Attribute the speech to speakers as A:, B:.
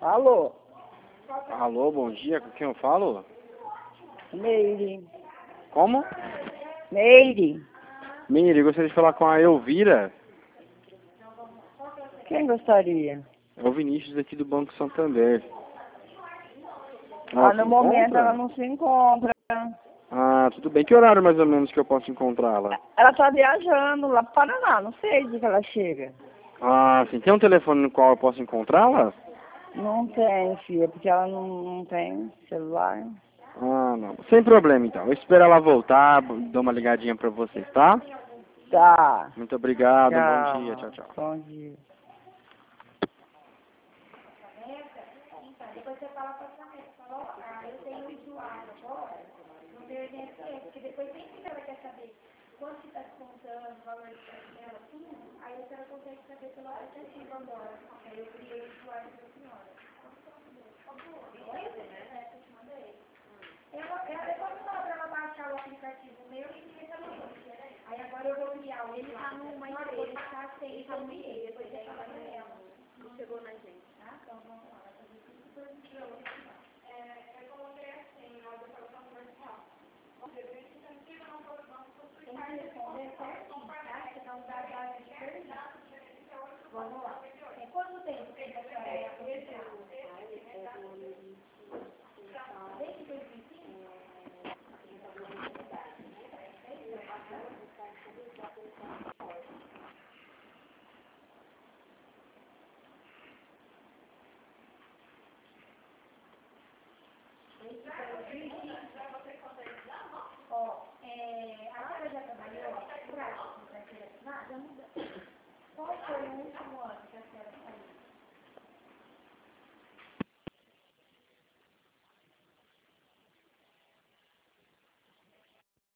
A: Alô?
B: Alô, bom dia, com quem eu falo?
A: Meire.
B: Como?
A: Meire.
B: Miri, gostaria de falar com a Elvira.
A: Quem gostaria?
B: É o Vinícius aqui do Banco Santander.
A: Ah,
B: se
A: no momento
B: encontra?
A: ela não se encontra.
B: Ah, tudo bem. Que horário mais ou menos que eu posso encontrá-la?
A: Ela tá viajando lá pro Paraná, não sei de que ela chega.
B: Ah, sim. Tem um telefone no qual eu posso encontrá-la?
A: Não tem, filha, porque ela não tem celular.
B: Ah, não. Sem problema, então. Eu espero ela voltar, dou uma ligadinha pra vocês, tá?
A: Tá.
B: Muito obrigado, um bom dia. Tchau,
A: Tchau.
B: tchau.
A: Bom dia.
C: Depois você fala com a sua mãe, fala, ó, eu tenho um usuário agora, não tenho identidade, porque depois sempre ela quer saber quanto que está descontando, o valor dela, tudo, aí a senhora consegue saber pelo aplicativo agora. Aí eu criei o usuário da senhora. Eu te mandei. Depois eu falo para ela baixar o aplicativo meu e fica no link. Aí agora eu vou criar o ele tá numa empresa, ele tá sem, ele tá no e-mail, depois você fala pra ela. Não chegou na gente. Tá? Então vamos lá. Vamos lá. Quanto tempo que você vai aproveitar? Desde 2005? Ó, a senhora já trabalhou por aqui, já muda. Qual foi o último ano?